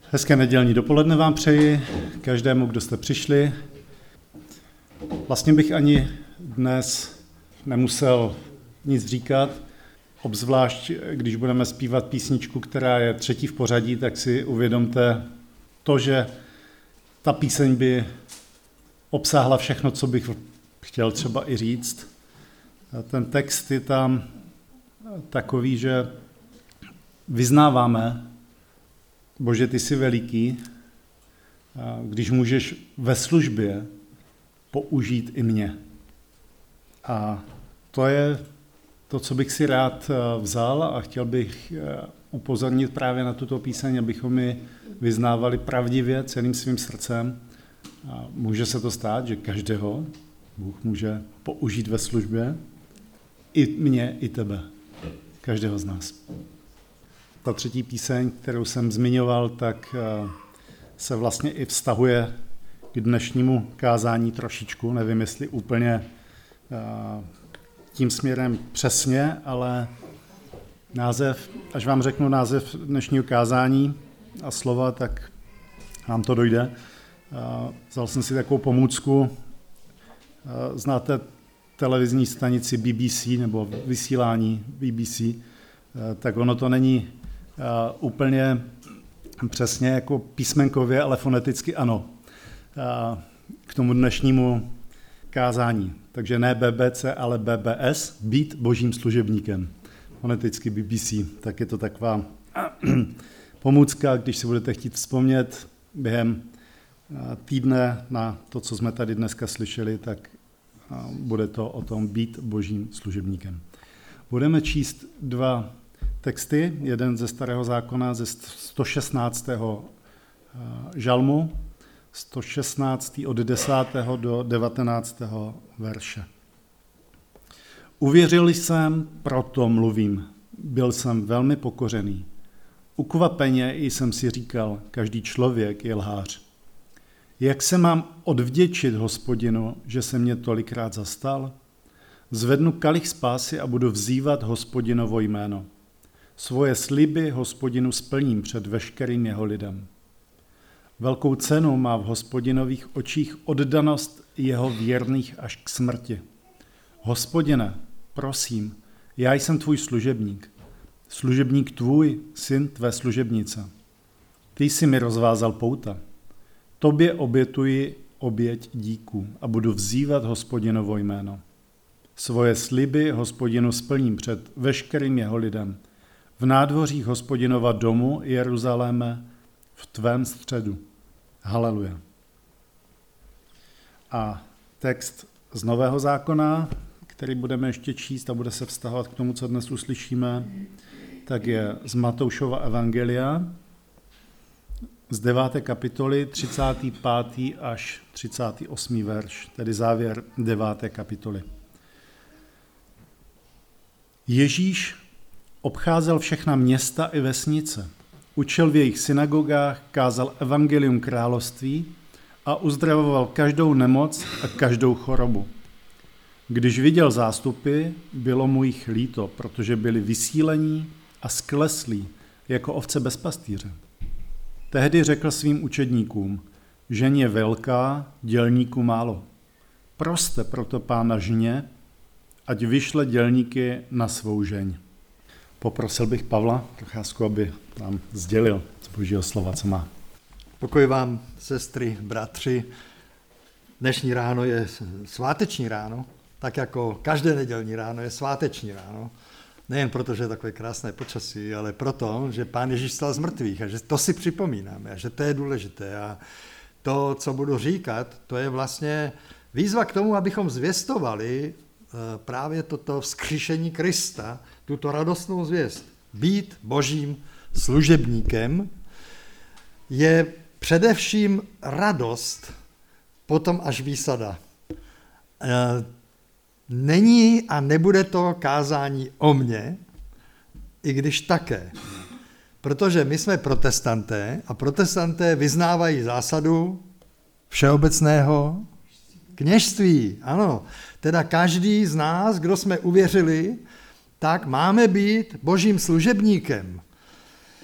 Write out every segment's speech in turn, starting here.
Hezké nedělní dopoledne vám přeji, každému, kdo jste přišli. Vlastně bych ani dnes nemusel nic říkat, obzvlášť když budeme zpívat písničku, která je třetí v pořadí, tak si uvědomte to, že ta píseň by obsáhla všechno, co bych chtěl třeba i říct. Ten text je tam takový, že vyznáváme: Bože, ty jsi veliký, když můžeš ve službě použít i mě. A to je to, co bych si rád vzal a chtěl bych upozornit právě na tuto píseň, abychom ji vyznávali pravdivě celým svým srdcem. A může se to stát, že každého Bůh může použít ve službě, i mě, i tebe, každého z nás. Ta třetí píseň, kterou jsem zmiňoval, tak se vlastně i vztahuje k dnešnímu kázání trošičku. Nevím, jestli úplně tím směrem přesně, ale název, až vám řeknu název dnešního kázání a slova, tak vám to dojde. Vzal jsem si takovou pomůcku. Znáte televizní stanici BBC nebo vysílání BBC, tak ono to není úplně přesně jako písmenkově, ale foneticky ano, k tomu dnešnímu kázání. Takže ne BBC, ale BBS, být božím služebníkem. Foneticky BBC, tak je to taková pomůcka, když si budete chtít vzpomnět během týdne na to, co jsme tady dneska slyšeli, tak bude to o tom být božím služebníkem. Budeme číst dva texty, jeden ze Starého zákona, ze 116. žalmu, 116. od 10. do 19. verše. Uvěřil jsem, proto mluvím. Byl jsem velmi pokořený. Ukvapeně jsem si říkal, každý člověk je lhář. Jak se mám odvděčit Hospodinu, že se mě tolikrát zastal? Zvednu kalich spásy a budu vzývat Hospodinovo jméno. Svoje sliby Hospodinu splním před veškerým jeho lidem. Velkou cenu má v Hospodinových očích oddanost jeho věrných až k smrti. Hospodine, prosím, já jsem tvůj služebník tvůj, syn tvé služebnice. Ty jsi mi rozvázal pouta. Tobě obětuji oběť díků a budu vzývat Hospodinovo jméno. Svoje sliby Hospodinu splním před veškerým jeho lidem. V nádvořích Hospodinova domu Jeruzaléme v tvém středu. Haleluja. A text z Nového zákona, který budeme ještě číst a bude se vztahovat k tomu, co dnes uslyšíme, tak je z Matoušova evangelia, z 9. kapitoly, 35. až 38. verš, tedy závěr 9. kapitoly. Ježíš obcházel všechna města i vesnice, učil v jejich synagogách, kázal evangelium království a uzdravoval každou nemoc a každou chorobu. Když viděl zástupy, bylo mu jich líto, protože byli vysílení a skleslí jako ovce bez pastýře. Tehdy řekl svým učedníkům, žeň je velká, dělníků málo. Proste proto Pána žně, ať vyšle dělníky na svou žeň. Poprosil bych Pavla Procházku, aby nám sdělil z Božího slova, co má. Pokoj vám, sestry, bratři. Dnešní ráno je sváteční ráno, tak jako každé nedělní ráno je sváteční ráno. Nejen proto, že je takové krásné počasí, ale proto, že Pán Ježíš vstal z mrtvých a že to si připomínáme a že to je důležité. A to, co budu říkat, to je vlastně výzva k tomu, abychom zvěstovali právě toto vzkříšení Krista, tuto radostnou zvěst. Být božím služebníkem je především radost, potom až výsada. Není a nebude to kázání o mně, i když také. Protože my jsme protestanté a protestanté vyznávají zásadu všeobecného kněžství. Ano, teda každý z nás, kdo jsme uvěřili, tak máme být božím služebníkem.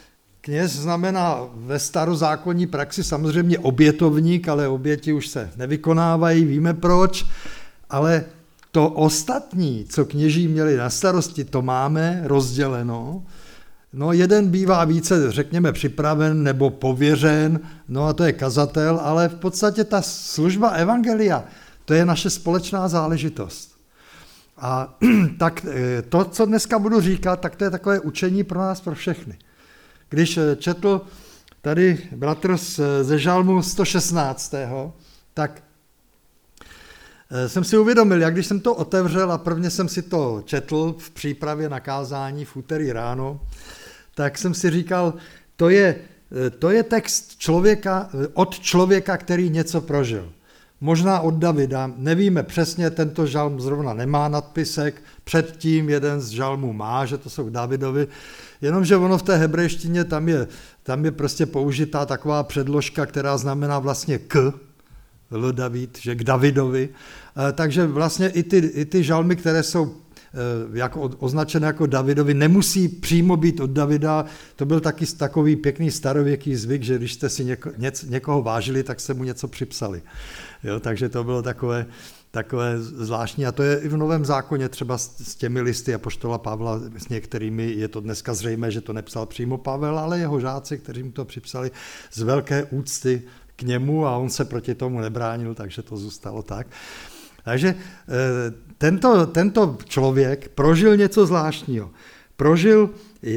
Kněz znamená ve starozákonní praxi samozřejmě obětovník, ale oběti už se nevykonávají, víme proč, ale to ostatní, co kněží měli na starosti, to máme rozděleno. No jeden bývá více, řekněme, připraven nebo pověřen, no a to je kazatel, ale v podstatě ta služba evangelia, to je naše společná záležitost. A tak to, co dneska budu říkat, tak to je takové učení pro nás, pro všechny. Když četl tady bratr ze žalmu 116., tak jsem si uvědomil, jak když jsem to otevřel a prvně jsem si to četl v přípravě na kázání v úterý ráno, tak jsem si říkal, to je text od člověka, který něco prožil. Možná od Davida, nevíme přesně, tento žalm zrovna nemá nadpisek, předtím jeden z žalmů má, že to jsou Davidovi, jenomže ono v té hebrejštině tam je prostě použitá taková předložka, která znamená vlastně L David, že k Davidovi, takže vlastně i ty žalmy, které jsou jako označené jako Davidovi, nemusí přímo být od Davida. To byl taky takový pěkný starověký zvyk, že když jste si někoho vážili, tak jste mu něco připsali. Jo, takže to bylo takové zvláštní. A to je i v Novém zákoně třeba s těmi listy apoštola Pavla, s některými je to dneska zřejmé, že to nepsal přímo Pavel, ale jeho žáci, kteří mu to připsali z velké úcty k němu a on se proti tomu nebránil, takže to zůstalo tak. Takže tento člověk prožil něco zvláštního. Prožil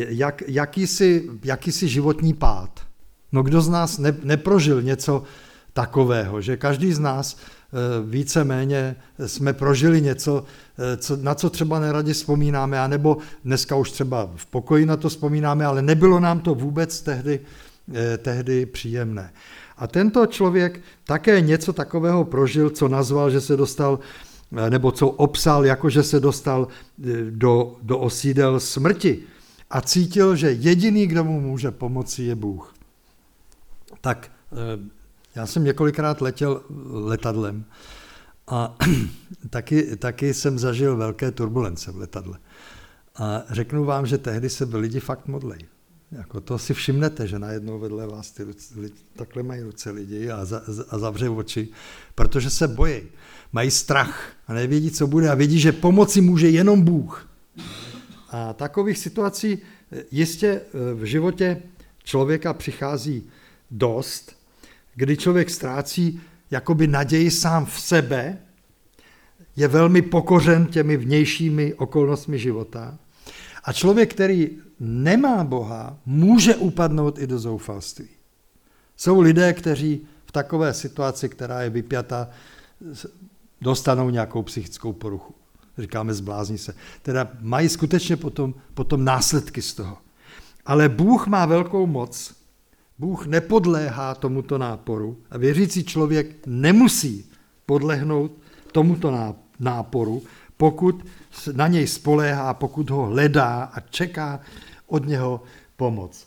jakýsi životní pád. No kdo z nás neprožil něco takového, že každý z nás víceméně jsme prožili něco, na co třeba neradi vzpomínáme, anebo dneska už třeba v pokoji na to vzpomínáme, ale nebylo nám to vůbec tehdy příjemné. A tento člověk také něco takového prožil, co nazval, že se dostal, nebo co opsal, jako že se dostal do osídel smrti a cítil, že jediný, kdo mu může pomoci, je Bůh. Tak já jsem několikrát letěl letadlem a taky jsem zažil velké turbulence v letadle. A řeknu vám, že tehdy se lidi fakt modlejí. Jako to si všimnete, že najednou vedle vás takhle mají ruce lidi a zavřou oči, protože se bojí. Mají strach a nevědí, co bude a vědí, že pomoci může jenom Bůh. A takových situací jistě v životě člověka přichází dost, kdy člověk ztrácí jakoby naději sám v sebe, je velmi pokořen těmi vnějšími okolnostmi života a člověk, který nemá Boha, může upadnout i do zoufalství. Jsou lidé, kteří v takové situaci, která je vypjata, dostanou nějakou psychickou poruchu. Říkáme, zblázní se. Teda mají skutečně potom následky z toho. Ale Bůh má velkou moc, Bůh nepodléhá tomuto náporu a věřící člověk nemusí podlehnout tomuto náporu, pokud na něj spoléhá, pokud ho hledá a čeká od něho pomoc.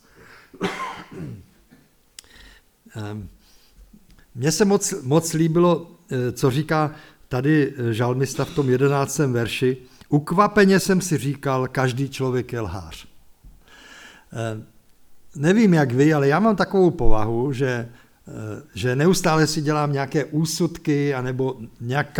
Mně se moc líbilo, co říká tady žalmista v tom 11. verši. Ukvapeně jsem si říkal, každý člověk je lhář. Nevím, jak vy, ale já mám takovou povahu, že neustále si dělám nějaké úsudky anebo nějak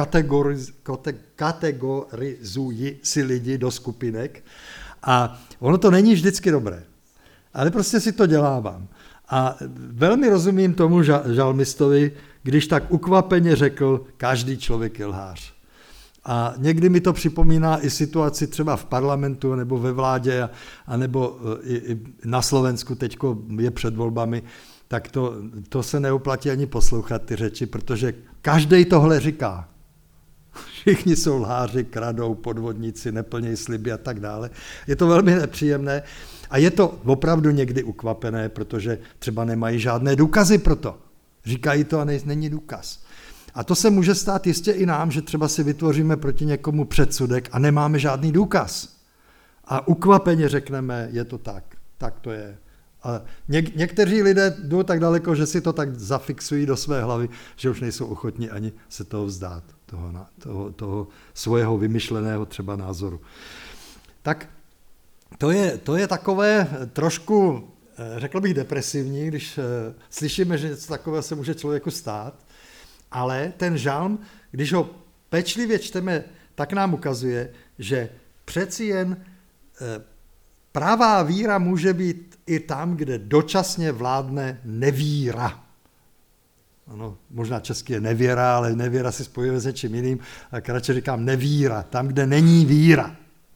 kategorizuji si lidi do skupinek a ono to není vždycky dobré, ale prostě si to dělávám. A velmi rozumím tomu žalmistovi, když tak ukvapeně řekl, každý člověk je lhář. A někdy mi to připomíná i situaci třeba v parlamentu nebo ve vládě, anebo i na Slovensku teďko je před volbami, tak to se neoplatí ani poslouchat ty řeči, protože každej tohle říká. Všichni jsou lháři, kradou, podvodníci, neplnějí sliby a tak dále. Je to velmi nepříjemné a je to opravdu někdy ukvapené, protože třeba nemají žádné důkazy pro to. Říkají to a není důkaz. A to se může stát jistě i nám, že třeba si vytvoříme proti někomu předsudek a nemáme žádný důkaz. A ukvapeně řekneme, je to tak, tak to je. A někteří lidé jdou tak daleko, že si to tak zafixují do své hlavy, že už nejsou ochotní ani se toho vzdát, toho svého vymyšleného třeba názoru. Tak to je takové trošku řekl bych depresivní, když slyšíme, že něco takového se může člověku stát, ale ten žalm, když ho pečlivě čteme, tak nám ukazuje, že přeci jen pravá víra může být i tam, kde dočasně vládne nevíra. Ano, možná česky je nevěra, ale nevěra si spojuje s něčím jiným, tak radši říkám nevíra, tam, kde není víra.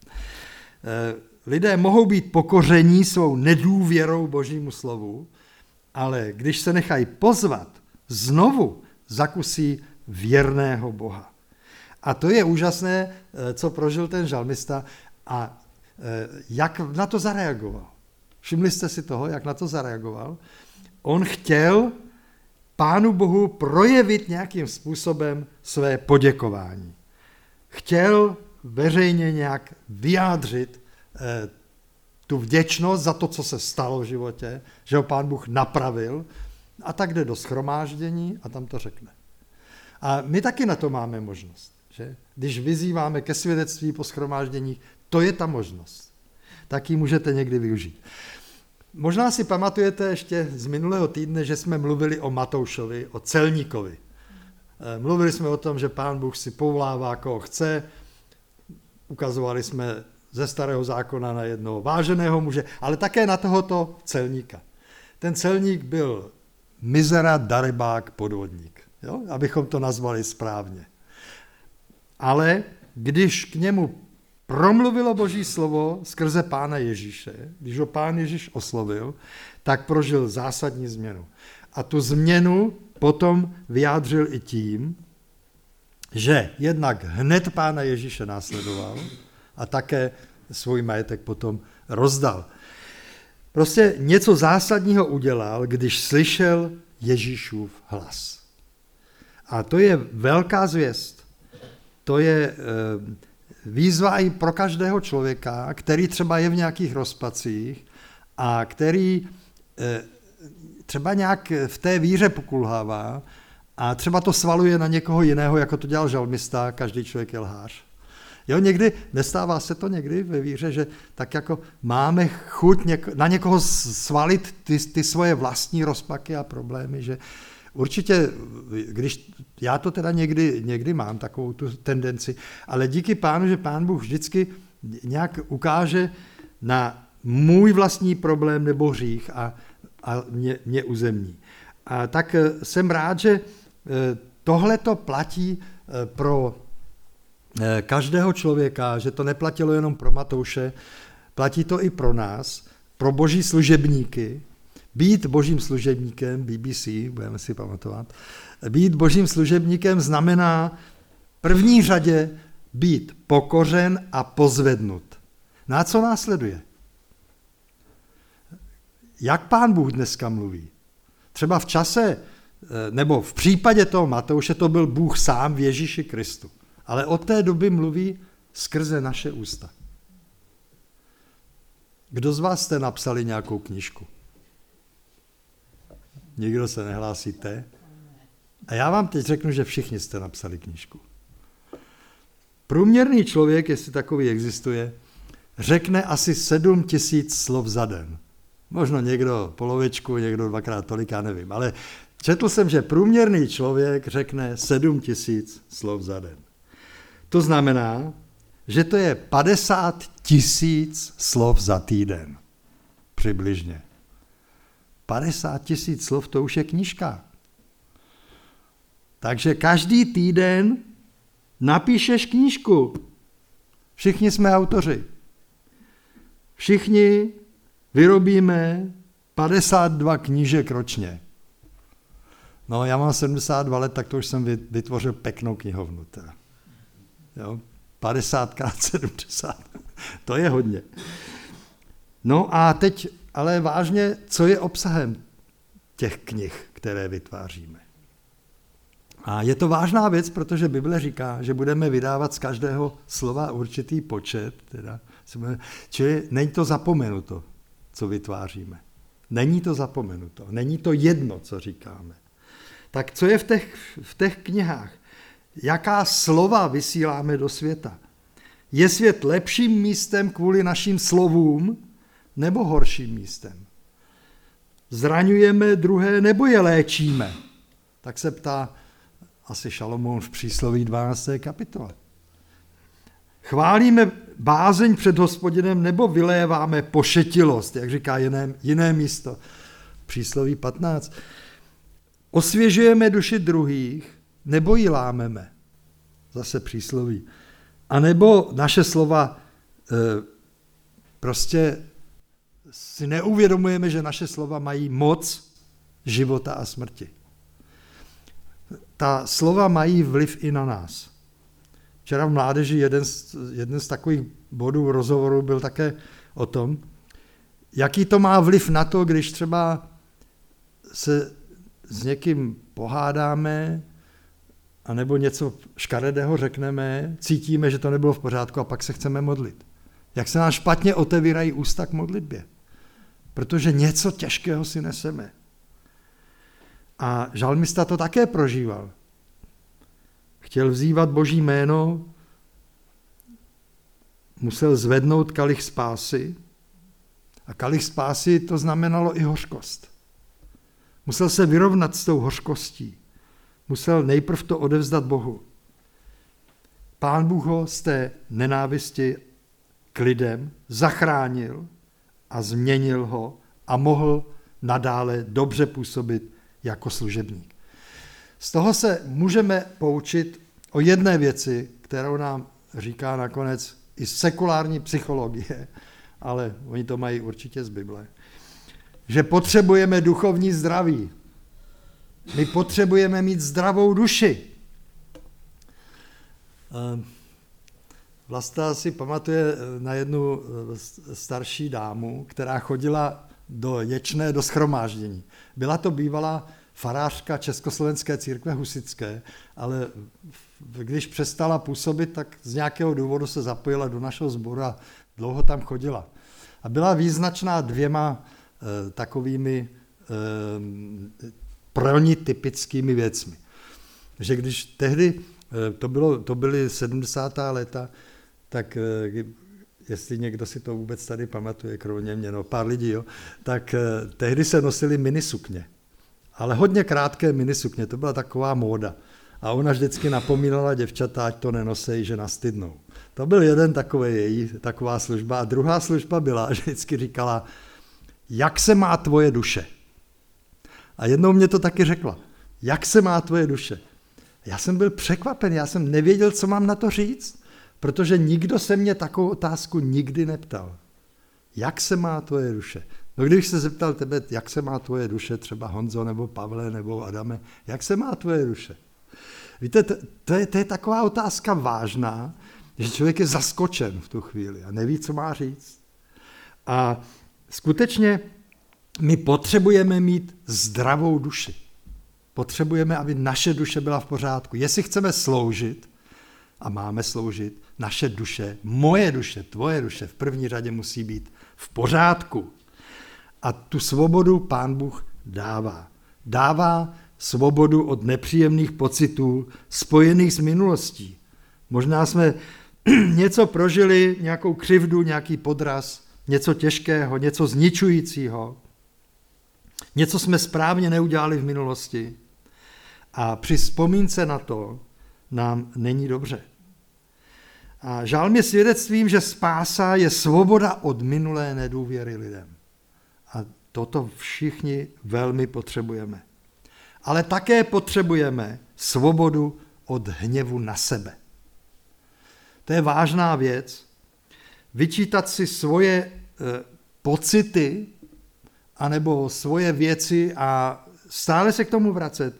Lidé mohou být pokoření svou nedůvěrou Božímu slovu, ale když se nechají pozvat, znovu zakusí věrného Boha. A to je úžasné, co prožil ten žalmista a jak na to zareagoval. Všimli jste si toho, jak na to zareagoval? On chtěl Pánu Bohu projevit nějakým způsobem své poděkování. Chtěl veřejně nějak vyjádřit tu vděčnost za to, co se stalo v životě, že ho Pán Bůh napravil, a tak jde do shromáždění a tam to řekne. A my taky na to máme možnost. Že? Když vyzýváme ke svědectví po shromáždění, to je ta možnost. Tak ji můžete někdy využít. Možná si pamatujete ještě z minulého týdne, že jsme mluvili o Matoušovi, o celníkovi. Mluvili jsme o tom, že Pán Bůh si povolává, koho chce. Ukazovali jsme ze Starého zákona na jednoho váženého muže, ale také na tohoto celníka. Ten celník byl mizera, darebák, podvodník. Jo? Abychom to nazvali správně. Ale když k němu promluvilo Boží slovo skrze Pána Ježíše, když ho Pán Ježíš oslovil, tak prožil zásadní změnu. A tu změnu potom vyjádřil i tím, že jednak hned Pána Ježíše následoval a také svůj majetek potom rozdal. Prostě něco zásadního udělal, když slyšel Ježíšův hlas. A to je velká zvěst. To je výzva i pro každého člověka, který třeba je v nějakých rozpacích a který třeba nějak v té víře pokulhává a třeba to svaluje na někoho jiného, jako to dělal žalmista, každý člověk je lhář. Jo, někdy, nestává se to někdy ve víře, že tak jako máme chuť na někoho svalit ty svoje vlastní rozpaky a problémy, že určitě, když já to teda někdy mám takovou tu tendenci, ale díky Pánu, že Pán Bůh vždycky nějak ukáže na můj vlastní problém nebo hřích a mě uzemní. A tak jsem rád, že tohle to platí pro každého člověka, že to neplatilo jenom pro Matouše, platí to i pro nás, pro boží služebníky. Být božím služebníkem, BBC, budeme si pamatovat, být božím služebníkem znamená v první řadě být pokořen a pozvednut. Na co následuje? Jak Pán Bůh dneska mluví? Třeba v čase, nebo v případě toho Matouše to byl Bůh sám v Ježíši Kristu. Ale od té doby mluví skrze naše ústa. Kdo z vás jste napsali nějakou knížku? Nikdo se nehlásíte? A já vám teď řeknu, že všichni jste napsali knížku. Průměrný člověk, jestli takový existuje, řekne asi 7 000 slov za den. Možno někdo polovičku, někdo dvakrát tolik, já nevím. Ale četl jsem, že průměrný člověk řekne 7 000 slov za den. To znamená, že to je 50 000 slov za týden. Přibližně. 50 000 slov, to už je knížka. Takže každý týden napíšeš knížku. Všichni jsme autoři. Všichni vyrobíme 52 knížek ročně. No, já mám 72 let, tak to už jsem vytvořil pěknou knihovnu. Teda. Jo? 50x70. To je hodně. No a teď, ale vážně, co je obsahem těch knih, které vytváříme? A je to vážná věc, protože Bible říká, že budeme vydávat z každého slova určitý počet. Čili není to zapomenuto, co vytváříme. Není to zapomenuto. Není to jedno, co říkáme. Tak co je v těch knihách? Jaká slova vysíláme do světa? Je svět lepším místem kvůli našim slovům nebo horším místem? zraňujeme druhé nebo je léčíme? Tak se ptá asi Šalomoun v přísloví 12. kapitole. Chválíme bázeň před Hospodinem nebo vyléváme pošetilost, jak říká jiné místo, přísloví 15. Osvěžujeme duši druhých nebo ji lámeme, zase přísloví. A nebo naše slova prostě si neuvědomujeme, že naše slova mají moc života a smrti. Ta slova mají vliv i na nás. Včera v mládeži jeden z takových bodů rozhovoru byl také o tom, jaký to má vliv na to, když třeba se s někým pohádáme, anebo něco škaredého řekneme, cítíme, že to nebylo v pořádku a pak se chceme modlit. Jak se nám špatně otevírají ústa k modlitbě. Protože něco těžkého si neseme. A žalmista to také prožíval. Chtěl vzývat Boží jméno, musel zvednout kalich spásy a kalich spásy to znamenalo i hořkost. Musel se vyrovnat s tou hořkostí. Musel nejprv to odevzdat Bohu. Pán Bůh ho z té nenávisti k lidem zachránil a změnil ho a mohl nadále dobře působit jako služebník. Z toho se můžeme poučit o jedné věci, kterou nám říká nakonec i sekulární psychologie, ale oni to mají určitě z Bible, že potřebujeme duchovní zdraví. My potřebujeme mít zdravou duši. Vlasta si pamatuje na jednu starší dámu, která chodila do shromáždění. Byla to bývalá farářka Československé církve husitské, ale když přestala působit, tak z nějakého důvodu se zapojila do našeho sboru a dlouho tam chodila. A byla význačná dvěma takovými pro ní typickými věcmi. Že když tehdy, to byly 70. léta, tak jestli někdo si to vůbec tady pamatuje, kromě mě, pár lidí, jo, tak tehdy se nosily minisukně. Ale hodně krátké minisukně, to byla taková móda. A ona vždycky napomínala děvčata, ať to nenosej, že nastydnou. To byl jeden taková služba. A druhá služba byla, že vždycky říkala, jak se má tvoje duše? A jednou mě to taky řekla, jak se má tvoje duše? Já jsem byl překvapen, já jsem nevěděl, co mám na to říct, protože nikdo se mě takovou otázku nikdy neptal. Jak se má tvoje duše? No když se zeptal tebe, jak se má tvoje duše, třeba Honzo, nebo Pavle, nebo Adame, jak se má tvoje duše? Víte, to je taková otázka vážná, že člověk je zaskočen v tu chvíli a neví, co má říct. A skutečně my potřebujeme mít zdravou duši. Potřebujeme, aby naše duše byla v pořádku. Jestli chceme sloužit, a máme sloužit, naše duše, moje duše, tvoje duše v první řadě musí být v pořádku. A tu svobodu Pán Bůh dává. Dává svobodu od nepříjemných pocitů spojených s minulostí. Možná jsme něco prožili, nějakou křivdu, nějaký podraz, něco těžkého, něco zničujícího. Něco jsme správně neudělali v minulosti. A při vzpomínce na to nám není dobře. A žálm je svědectvím, že spása je svoboda od minulé nedůvěry lidem. A toto všichni velmi potřebujeme. Ale také potřebujeme svobodu od hněvu na sebe. To je vážná věc. Vyčítat si svoje pocity anebo svoje věci a stále se k tomu vracet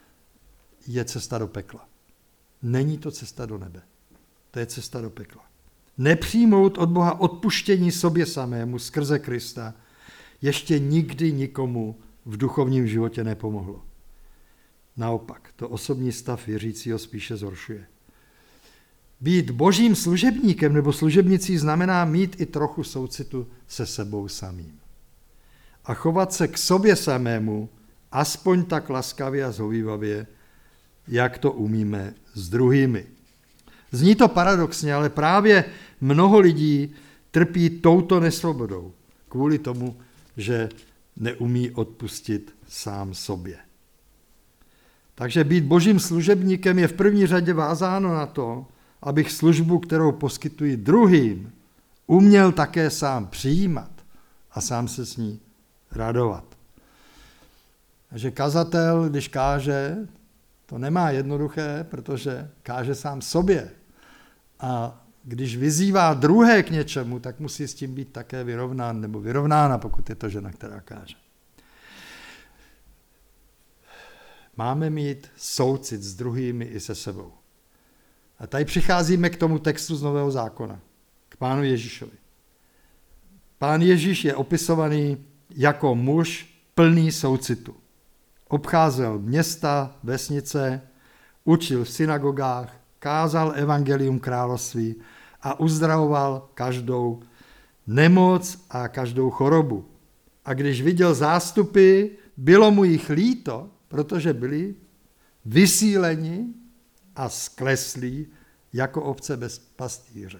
je cesta do pekla. Není to cesta do nebe. To je cesta do pekla. Nepřijmout od Boha odpuštění sobě samému skrze Krista ještě nikdy nikomu v duchovním životě nepomohlo. Naopak, to osobní stav věřícího spíše zhoršuje. Být božím služebníkem nebo služebnicí znamená mít i trochu soucitu se sebou samým. A chovat se k sobě samému aspoň tak laskavě a zhovívavě, jak to umíme s druhými. Zní to paradoxně, ale právě mnoho lidí trpí touto nesvobodou kvůli tomu, že neumí odpustit sám sobě. Takže být božím služebníkem je v první řadě vázáno na to, abych službu, kterou poskytuji druhým, uměl také sám přijímat a sám se s ní radovat. Takže kazatel, když káže, to nemá jednoduché, protože káže sám sobě. A když vyzývá druhé k něčemu, tak musí s tím být také vyrovnán nebo vyrovnána, pokud je to žena, která káže. Máme mít soucit s druhými i se sebou. A tady přicházíme k tomu textu z Nového zákona, k Pánu Ježíšovi. Pán Ježíš je opisovaný jako muž plný soucitu. Obcházel města, vesnice, učil v synagogách, kázal evangelium království a uzdravoval každou nemoc a každou chorobu. A když viděl zástupy, bylo mu jich líto, protože byli vysíleni a skleslí jako ovce bez pastýře.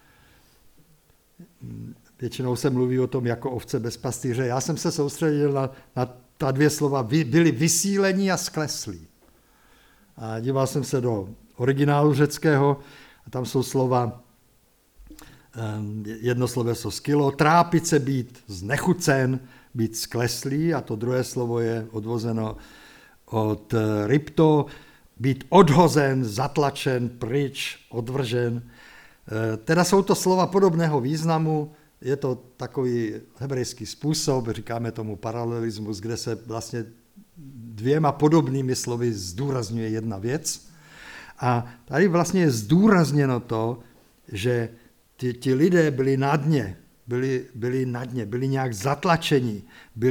Většinou se mluví o tom jako ovce bez pastýře. Já jsem se soustředil na ta dvě slova. Byli vysíleni a skleslí. A díval jsem se do originálu řeckého a tam jsou slova, jedno slovo je skilo, trápit se, být znechucen, být skleslý, a to druhé slovo je odvozeno od ripto, být odhozen, zatlačen, pryč, odvržen. Teda jsou to slova podobného významu, je to takový hebrejský způsob, říkáme tomu paralelismus, kde se vlastně dvěma podobnými slovy zdůrazňuje jedna věc. A tady vlastně je zdůrazněno to, že ti lidé byli na dně, byli nějak zatlačeni,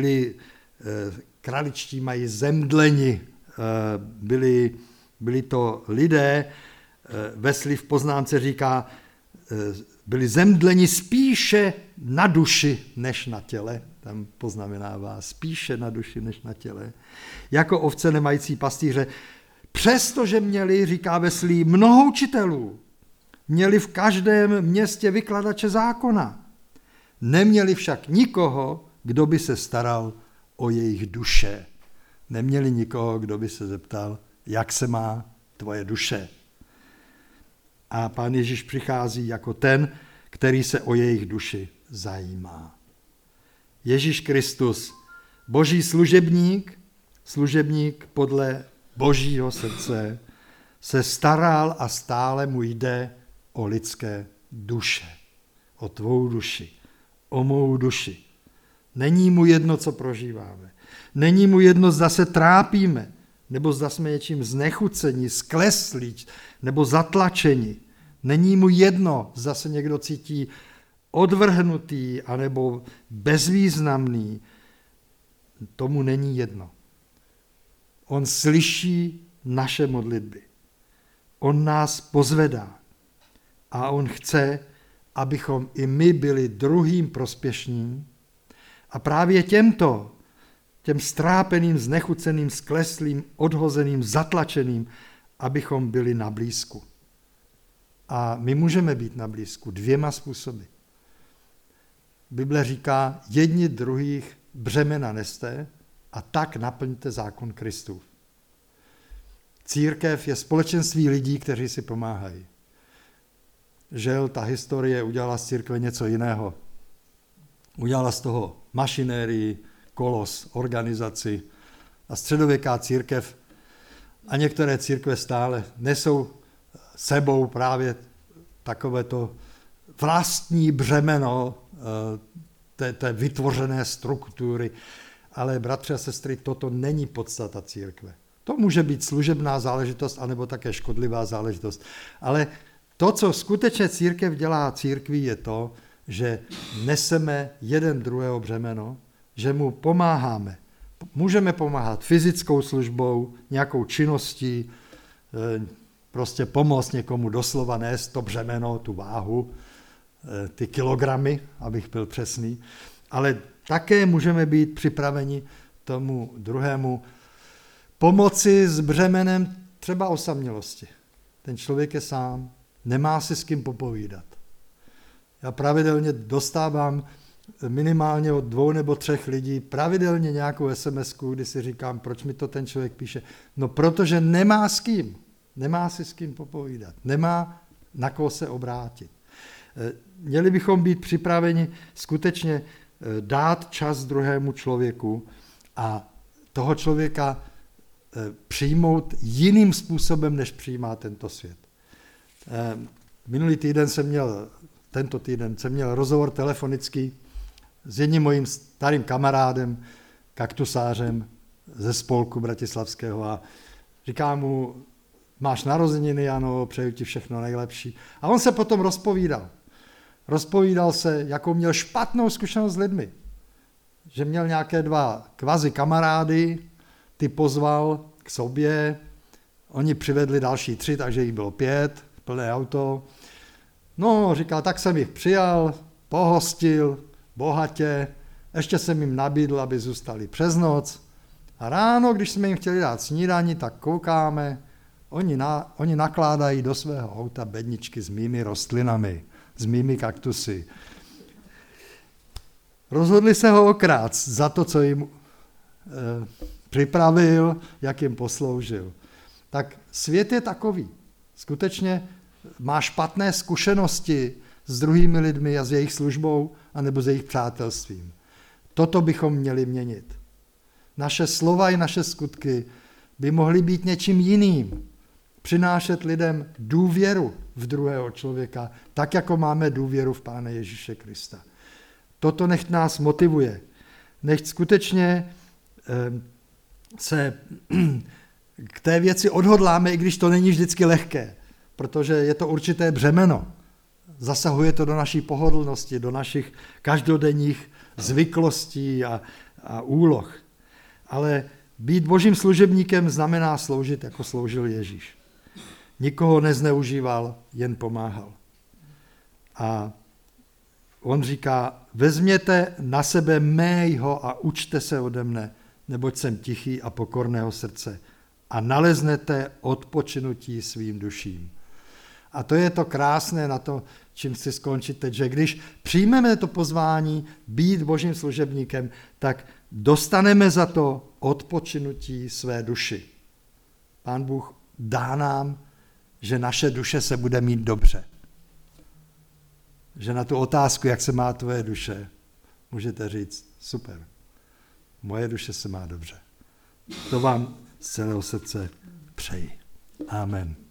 kraličtí mají zemdleni, byli to lidé, Wesley v poznámce říká, byli zemdleni spíše na duši než na těle, tam poznamenává spíše na duši než na těle, jako ovce nemající pastýře, přestože měli, říká Wesley, mnoho učitelů, měli v každém městě vykladače zákona, neměli však nikoho, kdo by se staral o jejich duše. Neměli nikoho, kdo by se zeptal, jak se má tvoje duše. A Pán Ježíš přichází jako ten, který se o jejich duši zajímá. Ježíš Kristus, boží služebník podle božího srdce, se staral a stále mu jde o lidské duše, o tvou duši, o mou duši. Není mu jedno, co prožíváme. Není mu jedno, zda se trápíme, nebo zda jsme něčím znechuceni, skleslí, nebo zatlačeni. Není mu jedno, zda se někdo cítí odvrhnutý, anebo bezvýznamný. Tomu není jedno. On slyší naše modlitby. On nás pozvedá. A on chce, abychom i my byli druhým prospěšní. A právě těm strápeným, znechuceným, skleslým, odhozeným, zatlačeným, abychom byli na blízku. A my můžeme být na blízku dvěma způsoby. Bible říká, jedni druhých břemena neste a tak naplňte zákon Kristův. Církev je společenství lidí, kteří si pomáhají. Žel, ta historie udělala z církve něco jiného. Udělala z toho mašinérii, kolos, organizaci a středověká církev a některé církve stále nesou sebou právě takovéto vlastní břemeno té vytvořené struktury. Ale bratři a sestry, toto není podstata církve. To může být služebná záležitost, anebo také škodlivá záležitost. Ale to, co skutečně církev dělá církví, je to, že neseme jeden druhého břemeno, že mu pomáháme. Můžeme pomáhat fyzickou službou, nějakou činností, prostě pomoct někomu doslova nést to břemeno, tu váhu, ty kilogramy, abych byl přesný, ale také můžeme být připraveni tomu druhému pomoci s břemenem třeba osamělosti. Ten člověk je sám, nemá si s kým popovídat. Já pravidelně dostávám minimálně od 2 nebo 3 lidí pravidelně nějakou SMS-ku, kdy si říkám, proč mi to ten člověk píše. No protože nemá s kým. Nemá si s kým popovídat. Nemá na koho se obrátit. Měli bychom být připraveni skutečně dát čas druhému člověku a toho člověka přijmout jiným způsobem, než přijímá tento svět. Tento týden jsem měl rozhovor telefonický s jedním mojím starým kamarádem, kaktusářem ze spolku bratislavského a říkám mu, máš narozeniny, ano, přeju ti všechno nejlepší. A on se potom rozpovídal. Rozpovídal se, jakou měl špatnou zkušenost s lidmi. Že měl nějaké 2 kvazi kamarády, ty pozval k sobě, oni přivedli další 3, takže jich bylo 5, plné auto. No, říkal, tak jsem jich přijal, pohostil, bohatě, ještě jsem jim nabídl, aby zůstali přes noc. A ráno, když jsme jim chtěli dát snídani, tak koukáme, oni nakládají do svého auta bedničky s mými rostlinami, s mými kaktusy. Rozhodli se ho okrást za to, co jim připravil, jak jim posloužil. Tak svět je takový. Skutečně má špatné zkušenosti s druhými lidmi a s jejich službou anebo s jejich přátelstvím. Toto bychom měli měnit. Naše slova i naše skutky by mohly být něčím jiným. Přinášet lidem důvěru v druhého člověka, tak jako máme důvěru v Pána Ježíše Krista. Toto nechť nás motivuje. Nechť skutečně se k té věci odhodláme, i když to není vždycky lehké, protože je to určité břemeno. Zasahuje to do naší pohodlnosti, do našich každodenních zvyklostí a úloh. Ale být božím služebníkem znamená sloužit, jako sloužil Ježíš. Nikoho nezneužíval, jen pomáhal. A on říká, vezměte na sebe mého a učte se ode mne, neboť jsem tichý a pokorného srdce a naleznete odpočinutí svým duším. A to je to krásné na to, čím chci skončit teď, že když přijmeme to pozvání být božím služebníkem, tak dostaneme za to odpočinutí své duši. Pán Bůh dá nám, že naše duše se bude mít dobře. Že na tu otázku, jak se má tvoje duše, můžete říct, super, moje duše se má dobře. To vám z celého srdce přeji. Amen.